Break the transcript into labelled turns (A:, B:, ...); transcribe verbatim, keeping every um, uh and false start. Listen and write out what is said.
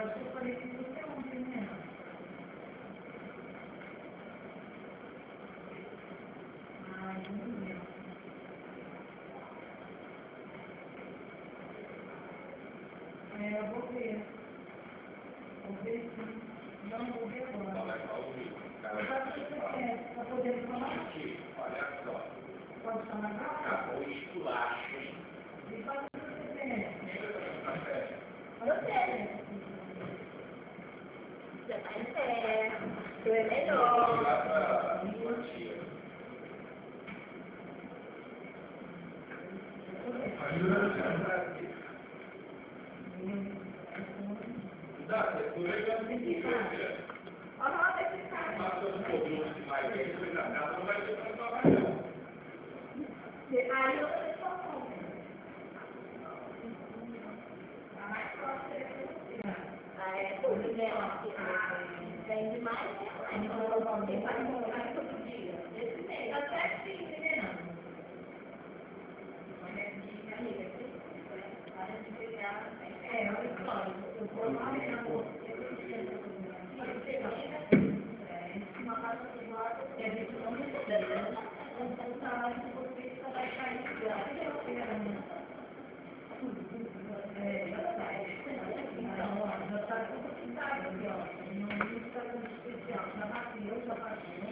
A: acho que eu falei que você ontem, né? Ai, não lembro. É, eu vou ver. Vou ver sim. Não vou ver agora. Eu faço o que você quer. Tá podendo falar?
B: Olha só.
A: Pode falar agora?
B: Acabou o esculacho, hein?
A: E faça o que você quer. Eu sei. Você vai ser. Tu é melhor.
B: Dá, por aí eu não entendi.
A: Olha lá, vai ficar.
B: Mas eu não vou de mais gente, depois da casa não vai ter para trabalhar.
A: Aí eu vou só compra. A mais próxima é você. Ah, é, porque vem demais, né? Aí não vou poder vai comprar todo dia. Esse mês, tá certinho, né? É, olha só, eu vou lá na uma parte do lado, e a gente não recebe. Um salário que você só vai cair de graça. Então, ó, já está tudo pintado aqui, ó. Não está muito especial. Já bateu, já bateu.